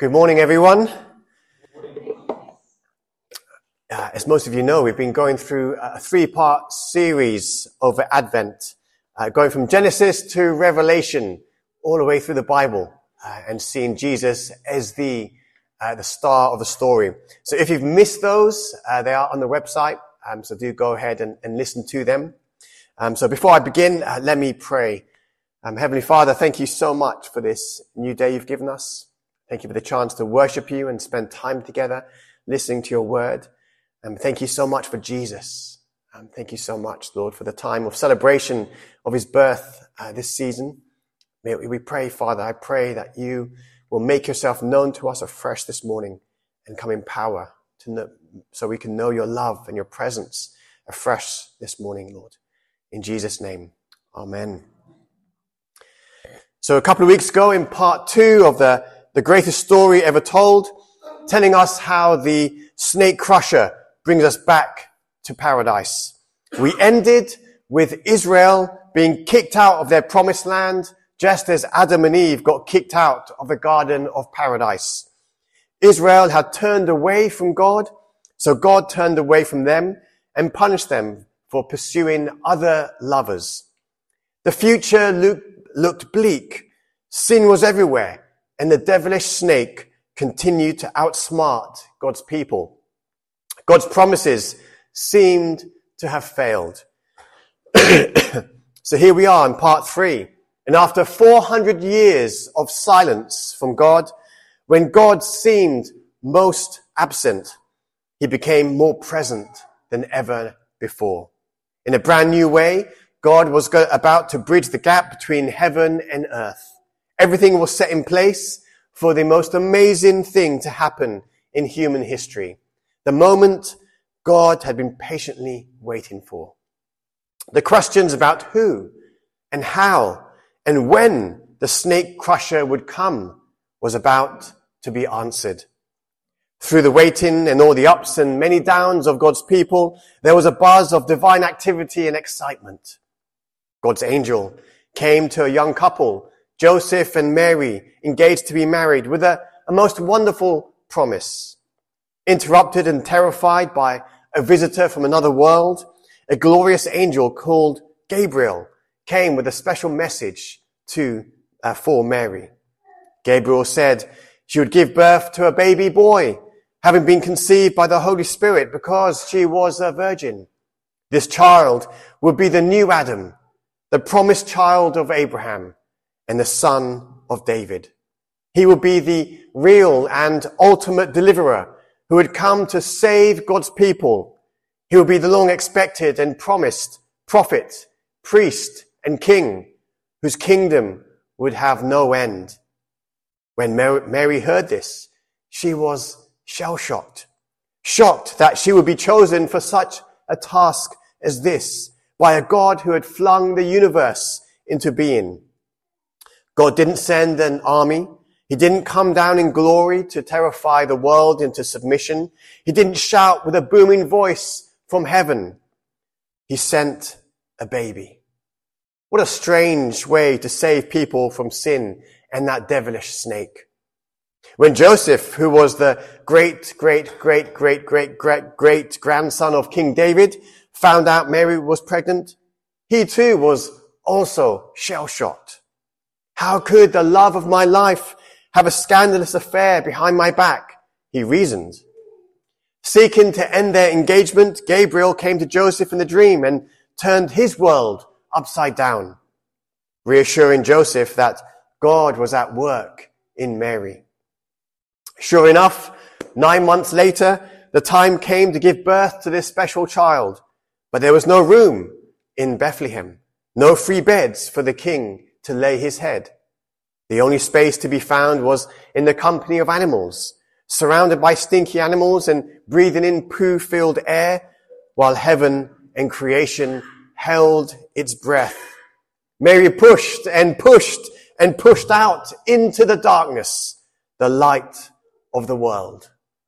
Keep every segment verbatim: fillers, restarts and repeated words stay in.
Good morning, everyone. Uh, as most of you know, we've been going through a three-part series over Advent, uh, going from Genesis to Revelation, all the way through the Bible, uh, and seeing Jesus as the uh, the star of the story. So if you've missed those, uh, they are on the website, um, so do go ahead and, and listen to them. Um, so before I begin, uh, let me pray. Um, Heavenly Father, thank you so much for this new day you've given us. Thank you for the chance to worship you and spend time together listening to your word. And um, thank you so much for Jesus. Um, thank you so much, Lord, for the time of celebration of his birth uh, this season. May we pray, Father, I pray that you will make yourself known to us afresh this morning and come in power to know, so we can know your love and your presence afresh this morning, Lord. In Jesus' name, amen. So a couple of weeks ago in part two of the The greatest story ever told, telling us how the snake crusher brings us back to paradise. We ended with Israel being kicked out of their promised land, just as Adam and Eve got kicked out of the Garden of Paradise. Israel had turned away from God, so God turned away from them and punished them for pursuing other lovers. The future looked bleak. Sin was everywhere. And the devilish snake continued to outsmart God's people. God's promises seemed to have failed. So here we are in part three. And after four hundred years of silence from God, when God seemed most absent, he became more present than ever before. In a brand new way, God was about to bridge the gap between heaven and earth. Everything was set in place for the most amazing thing to happen in human history. The moment God had been patiently waiting for. The questions about who and how and when the snake crusher would come was about to be answered. Through the waiting and all the ups and many downs of God's people, there was a buzz of divine activity and excitement. God's angel came to a young couple, Joseph and Mary, engaged to be married, with a, a most wonderful promise. Interrupted and terrified by a visitor from another world, a glorious angel called Gabriel came with a special message to uh, for Mary. Gabriel said she would give birth to a baby boy, having been conceived by the Holy Spirit because she was a virgin. This child would be the new Adam, the promised child of Abraham, and the son of David. He would be the real and ultimate deliverer who would come to save God's people. He would be the long expected and promised prophet, priest, and king, whose kingdom would have no end. When Mary heard this, she was shell-shocked, shocked that she would be chosen for such a task as this by a God who had flung the universe into being. God didn't send an army. He didn't come down in glory to terrify the world into submission. He didn't shout with a booming voice from heaven. He sent a baby. What a strange way to save people from sin and that devilish snake. When Joseph, who was the great, great, great, great, great, great, great grandson of King David, found out Mary was pregnant, he too was also shell-shocked. How could the love of my life have a scandalous affair behind my back? He reasoned. Seeking to end their engagement, Gabriel came to Joseph in the dream and turned his world upside down, reassuring Joseph that God was at work in Mary. Sure enough, nine months later, the time came to give birth to this special child, but there was no room in Bethlehem, no free beds for the king to lay his head. The only space to be found was in the company of animals, surrounded by stinky animals and breathing in poo-filled air, while heaven and creation held its breath. Mary pushed and pushed and pushed out into the darkness, the light of the world.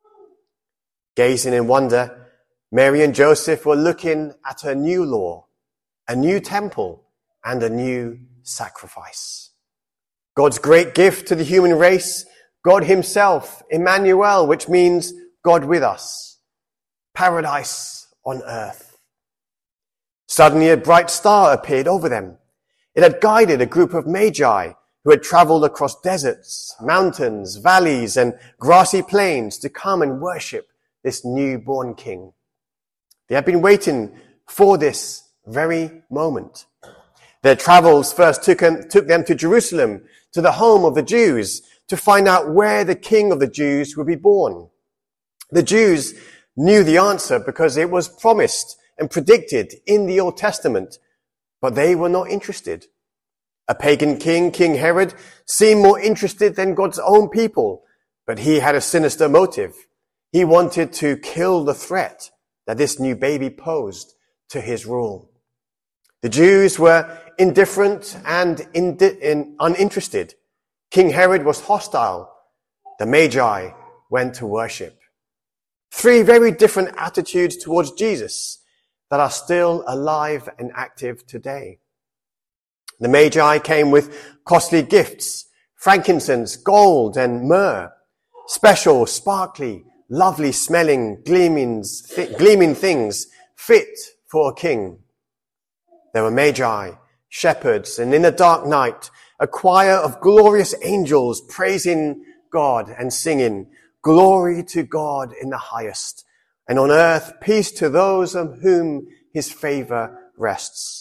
Gazing in wonder, Mary and Joseph were looking at a new law, a new temple, and a new sacrifice. God's great gift to the human race, God himself, Emmanuel, which means God with us. Paradise on earth. Suddenly a bright star appeared over them. It had guided a group of magi who had traveled across deserts, mountains, valleys, and grassy plains to come and worship this newborn king. They had been waiting for this very moment. Their travels first took them, took them to Jerusalem, to the home of the Jews, to find out where the king of the Jews would be born. The Jews knew the answer because it was promised and predicted in the Old Testament, but they were not interested. A pagan king, King Herod, seemed more interested than God's own people, but he had a sinister motive. He wanted to kill the threat that this new baby posed to his rule. The Jews were indifferent and indi- in, uninterested. King Herod was hostile. The Magi went to worship. Three very different attitudes towards Jesus that are still alive and active today. The Magi came with costly gifts, frankincense, gold, and myrrh, special, sparkly, lovely smelling, gleaming, th- gleaming things fit for a king. There were Magi, shepherds, and in the dark night, a choir of glorious angels praising God and singing, "Glory to God in the highest, and on earth peace to those on whom his favor rests."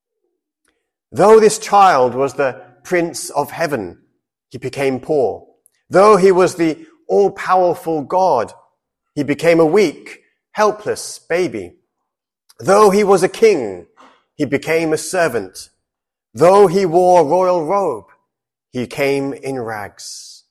Though this child was the Prince of Heaven, he became poor. Though he was the all-powerful God, he became a weak, helpless baby. Though he was a king, he became a servant. Though he wore a royal robe, he came in rags.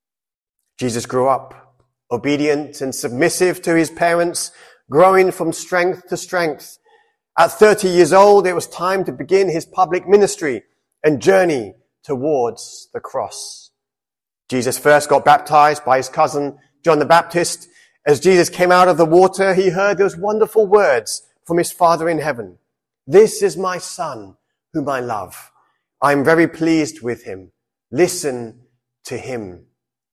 Jesus grew up, obedient and submissive to his parents, growing from strength to strength. At thirty years old, it was time to begin his public ministry and journey towards the cross. Jesus first got baptized by his cousin, John the Baptist. As Jesus came out of the water, he heard those wonderful words from his Father in heaven. "This is my Son, whom I love. I am very pleased with him. Listen to him."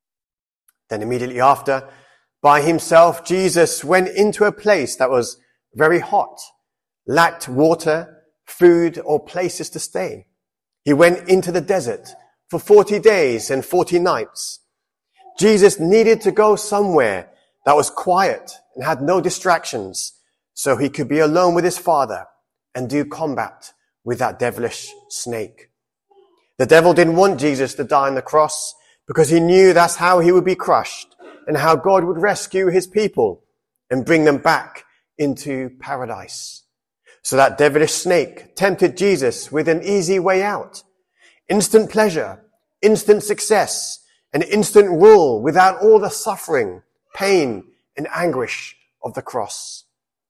Then immediately after, by himself, Jesus went into a place that was very hot, lacked water, food, or places to stay. He went into the desert for forty days and forty nights. Jesus needed to go somewhere that was quiet and had no distractions, so he could be alone with his Father and do combat with that devilish snake. The devil didn't want Jesus to die on the cross because he knew that's how he would be crushed and how God would rescue his people and bring them back into paradise. So that devilish snake tempted Jesus with an easy way out. Instant pleasure, instant success, and instant rule without all the suffering, pain, and anguish of the cross.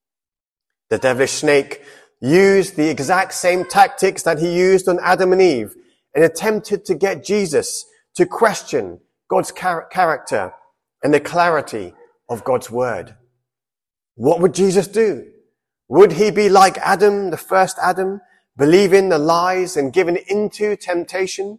The devilish snake used the exact same tactics that he used on Adam and Eve and attempted to get Jesus to question God's char- character and the clarity of God's word. What would Jesus do? Would he be like Adam, the first Adam, believing the lies and giving into temptation?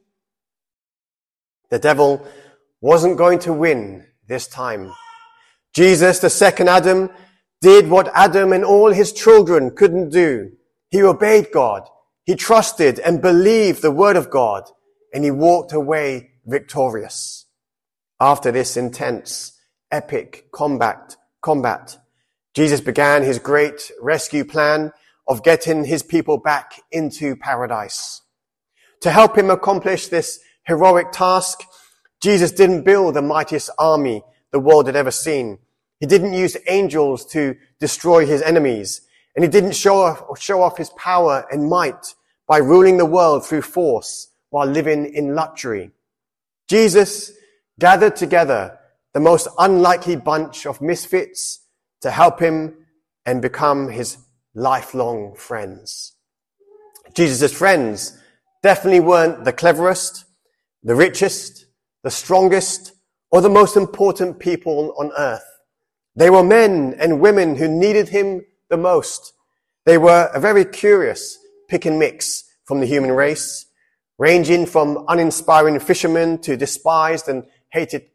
The devil wasn't going to win this time. Jesus, the second Adam, did what Adam and all his children couldn't do. He obeyed God. He trusted and believed the word of God, and he walked away victorious. After this intense, epic combat, combat, Jesus began his great rescue plan of getting his people back into paradise. To help him accomplish this heroic task, Jesus didn't build the mightiest army the world had ever seen. He didn't use angels to destroy his enemies, and he didn't show off, show off his power and might by ruling the world through force while living in luxury. Jesus gathered together the most unlikely bunch of misfits to help him and become his lifelong friends. Jesus' friends definitely weren't the cleverest, the richest, the strongest, or the most important people on earth. They were men and women who needed him the most. They were a very curious pick and mix from the human race, ranging from uninspiring fishermen to despised and hated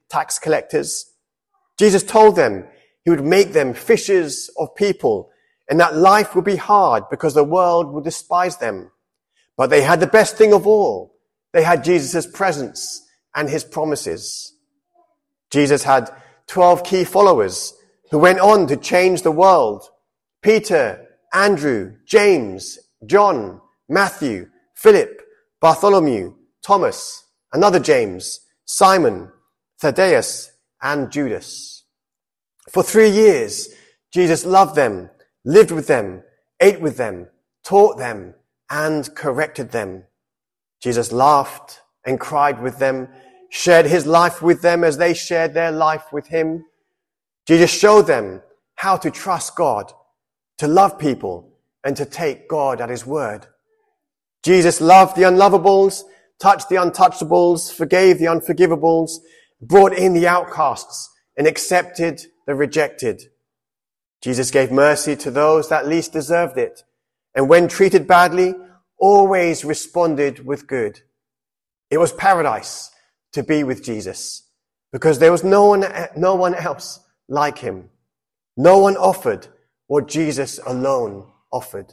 tax collectors. Jesus told them he would make them fishers of people and that life would be hard because the world would despise them. But they had the best thing of all. They had Jesus' presence and his promises. Jesus had twelve key followers who went on to change the world. Peter, Andrew, James, John, Matthew, Philip, Bartholomew, Thomas, another James, Simon, Thaddeus, and Judas. For three years, Jesus loved them, lived with them, ate with them, taught them, and corrected them. Jesus laughed and cried with them, shared his life with them as they shared their life with him. Jesus showed them how to trust God, to love people, and to take God at his word. Jesus loved the unlovables, touched the untouchables, forgave the unforgivables, brought in the outcasts, and accepted the rejected. Jesus gave mercy to those that least deserved it, and when treated badly, always responded with good. It was paradise to be with Jesus, because there was no one, no one else like him. No one offered what Jesus alone offered.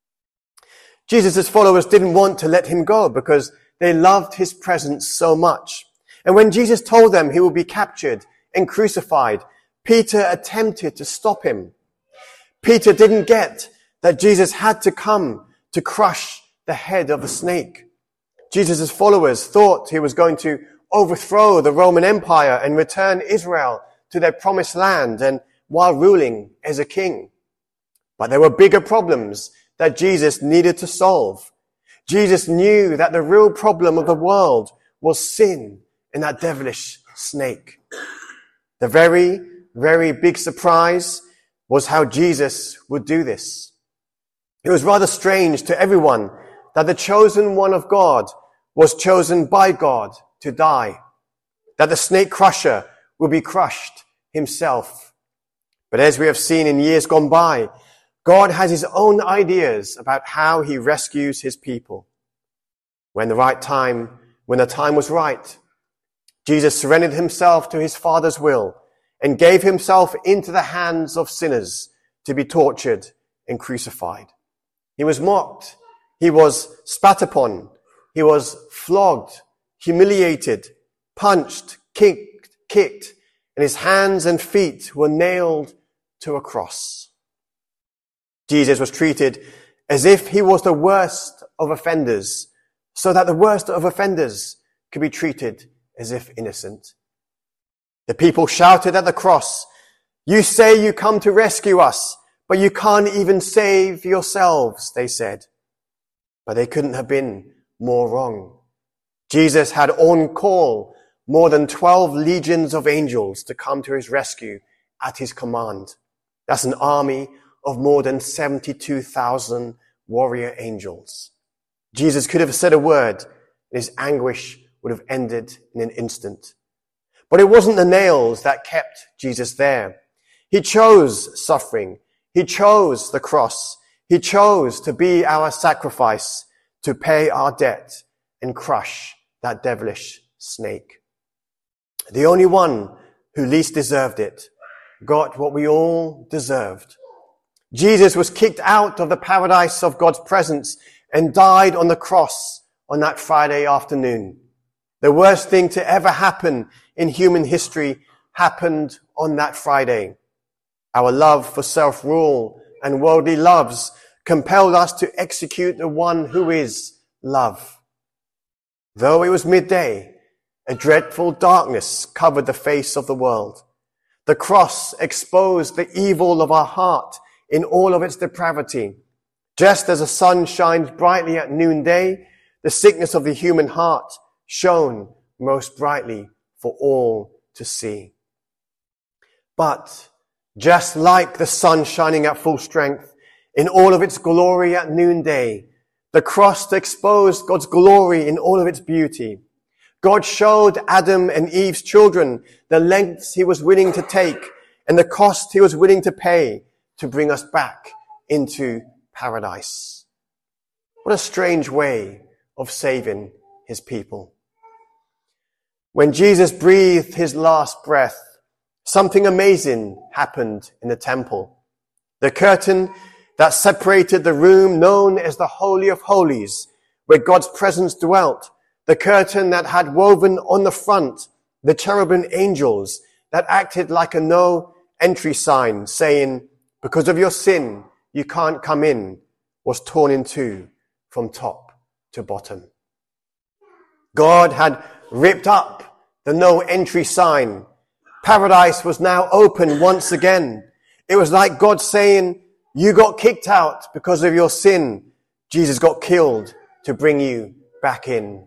Jesus' followers didn't want to let him go because they loved his presence so much. And when Jesus told them he would be captured and crucified, Peter attempted to stop him. Peter didn't get that Jesus had to come to crush the head of a snake. Jesus' followers thought he was going to overthrow the Roman Empire and return Israel to their promised land and while ruling as a king. But there were bigger problems that Jesus needed to solve. Jesus knew that the real problem of the world was sin and that devilish snake. The very, very big surprise was how Jesus would do this. It was rather strange to everyone that the chosen one of God was chosen by God to die, that the snake crusher will be crushed himself. But as we have seen in years gone by, God has his own ideas about how he rescues his people. When the right time, when the time was right, Jesus surrendered himself to his Father's will and gave himself into the hands of sinners to be tortured and crucified. He was mocked. He was spat upon. He was flogged, humiliated, punched, kicked, kicked, and his hands and feet were nailed to a cross. Jesus was treated as if he was the worst of offenders, so that the worst of offenders could be treated as if innocent. The people shouted at the cross, "You say you come to rescue us, but you can't even save yourselves," they said. But they couldn't have been more wrong. Jesus had on call more than twelve legions of angels to come to his rescue at his command. That's an army of more than seventy-two thousand warrior angels. Jesus could have said a word and his anguish would have ended in an instant. But it wasn't the nails that kept Jesus there. He chose suffering. He chose the cross. He chose to be our sacrifice, to pay our debt and crush that devilish snake. The only one who least deserved it got what we all deserved. Jesus was kicked out of the paradise of God's presence and died on the cross on that Friday afternoon. The worst thing to ever happen in human history happened on that Friday. Our love for self-rule and worldly loves compelled us to execute the one who is love. Though it was midday, a dreadful darkness covered the face of the world. The cross exposed the evil of our heart in all of its depravity. Just as the sun shines brightly at noonday, the sickness of the human heart shone most brightly for all to see. But just like the sun shining at full strength in all of its glory at noonday, the cross exposed God's glory in all of its beauty. God showed Adam and Eve's children the lengths he was willing to take and the cost he was willing to pay to bring us back into paradise. What a strange way of saving his people. When Jesus breathed his last breath, something amazing happened in the temple. The curtain that separated the room known as the Holy of Holies, where God's presence dwelt, the curtain that had woven on the front the cherubim angels that acted like a no entry sign saying, because of your sin, you can't come in, was torn in two from top to bottom. God had ripped up the no entry sign. Paradise was now open once again. It was like God saying, you got kicked out because of your sin. Jesus got killed to bring you back in.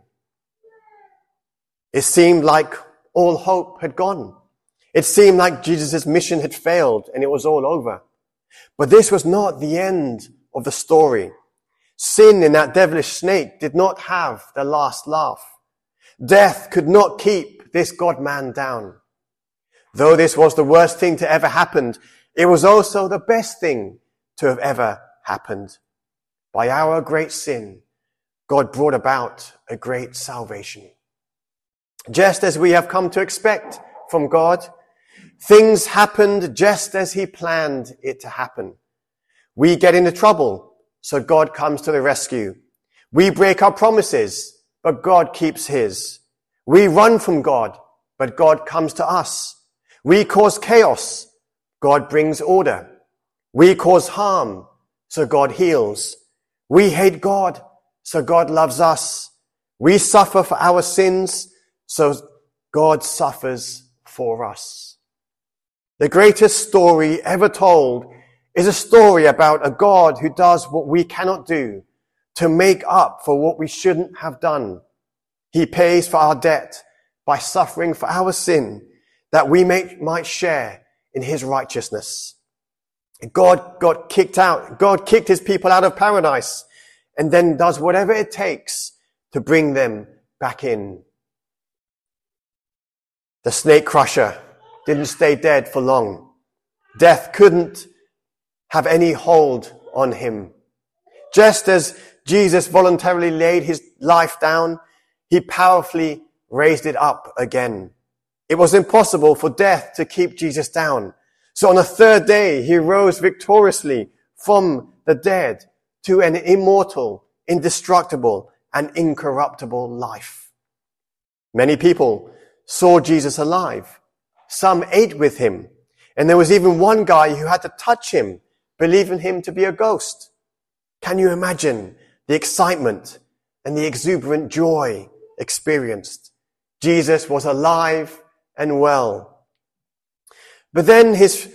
It seemed like all hope had gone. It seemed like Jesus' mission had failed and it was all over. But this was not the end of the story. Sin in that devilish snake did not have the last laugh. Death could not keep this God-man down. Though this was the worst thing to ever happen, it was also the best thing to have ever happened. By our great sin, God brought about a great salvation. Just as we have come to expect from God, things happened just as he planned it to happen. We get into trouble, so God comes to the rescue. We break our promises, but God keeps his. We run from God, but God comes to us. We cause chaos, God brings order. We cause harm, so God heals. We hate God, so God loves us. We suffer for our sins, so God suffers for us. The greatest story ever told is a story about a God who does what we cannot do to make up for what we shouldn't have done. He pays for our debt by suffering for our sin that we may, might share in his righteousness. God got kicked out. God kicked his people out of paradise and then does whatever it takes to bring them back in. The snake crusher didn't stay dead for long. Death couldn't have any hold on him. Just as Jesus voluntarily laid his life down, he powerfully raised it up again. It was impossible for death to keep Jesus down. So on the third day, he rose victoriously from the dead to an immortal, indestructible, and incorruptible life. Many people saw Jesus alive. Some ate with him. And there was even one guy who had to touch him, believing him to be a ghost. Can you imagine the excitement and the exuberant joy experienced? Jesus was alive and well. But then his,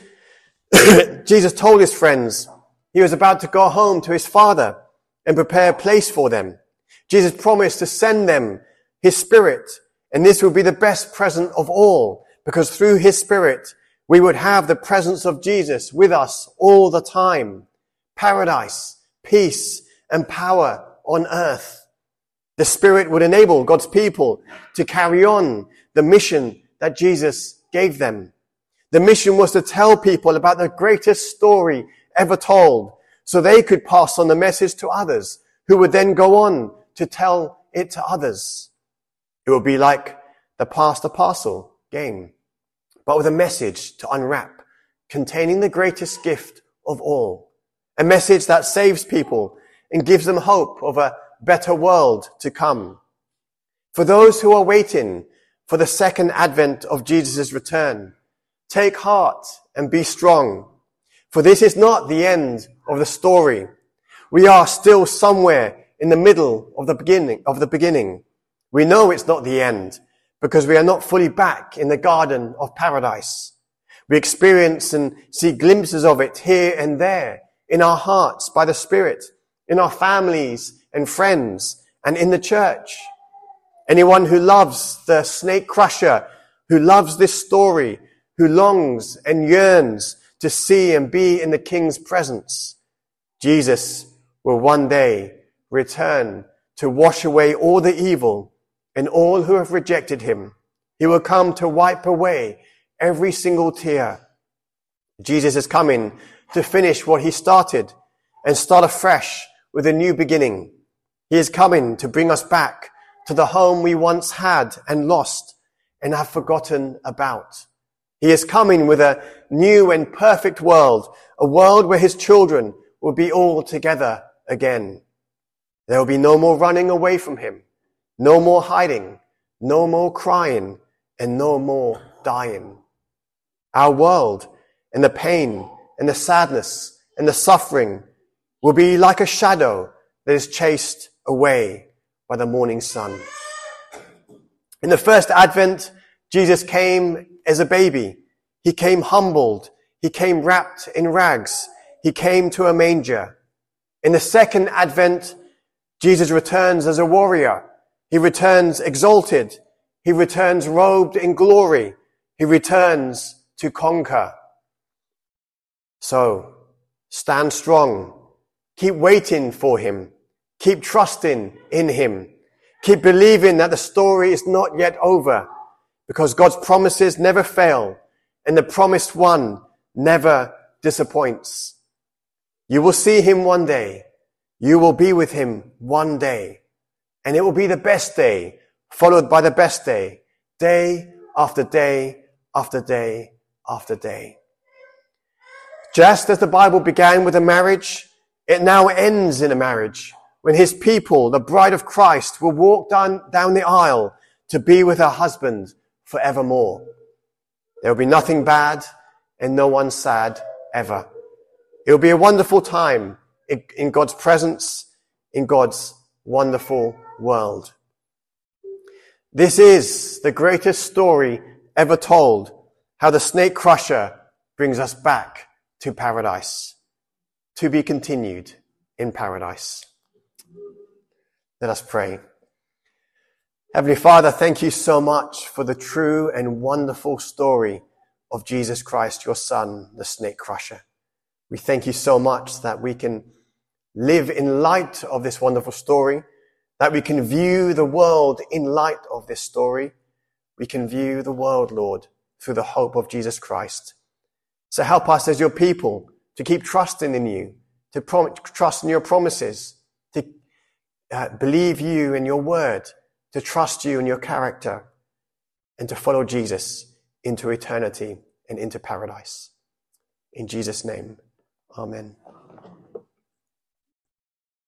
Jesus told his friends he was about to go home to his Father and prepare a place for them. Jesus promised to send them his Spirit, and this would be the best present of all, because through his Spirit, we would have the presence of Jesus with us all the time. Paradise, peace, and power on earth. The Spirit would enable God's people to carry on the mission that Jesus gave them. The mission was to tell people about the greatest story ever told, so they could pass on the message to others, who would then go on to tell it to others. It would be like the pass the parcel game, but with a message to unwrap, containing the greatest gift of all. A message that saves people and gives them hope of a better world to come. For those who are waiting for the second advent of Jesus' return, take heart and be strong. For this is not the end of the story. We are still somewhere in the middle of the beginning, of the beginning. We know it's not the end because we are not fully back in the garden of paradise. We experience and see glimpses of it here and there in our hearts by the Spirit, in our families and friends, and in the church. Anyone who loves the snake crusher, who loves this story, who longs and yearns to see and be in the King's presence, Jesus will one day return to wash away all the evil and all who have rejected him. He will come to wipe away every single tear. Jesus is coming to finish what he started and start afresh with a new beginning. He is coming to bring us back to the home we once had and lost, and have forgotten about. He is coming with a new and perfect world, a world where his children will be all together again. There will be no more running away from him, no more hiding, no more crying, and no more dying. Our world and the pain and the sadness and the suffering will be like a shadow that is chased away by the morning sun. In the first Advent, Jesus came as a baby. He came humbled. He came wrapped in rags. He came to a manger. In the second Advent, Jesus returns as a warrior. He returns exalted. He returns robed in glory. He returns to conquer. So, stand strong. Keep waiting for him. Keep trusting in him. Keep believing that the story is not yet over, because God's promises never fail, and the promised one never disappoints. You will see him one day. You will be with him one day. And it will be the best day, followed by the best day, day after day after day after day. Just as the Bible began with a marriage, it now ends in a marriage, when his people, the bride of Christ, will walk down, down the aisle to be with her husband forevermore. There will be nothing bad and no one sad ever. It will be a wonderful time in, in God's presence, in God's wonderful world. This is the greatest story ever told, how the snake crusher brings us back to paradise, to be continued in paradise. Let us pray. Heavenly Father, thank you so much for the true and wonderful story of Jesus Christ, your Son, the snake crusher. We thank you so much that we can live in light of this wonderful story, that we can view the world in light of this story. We can view the world, Lord, through the hope of Jesus Christ. So help us as your people to keep trusting in you, to prom- trust in your promises, to uh, believe you in your word, to trust you in your character, and to follow Jesus into eternity and into paradise. In Jesus' name, amen.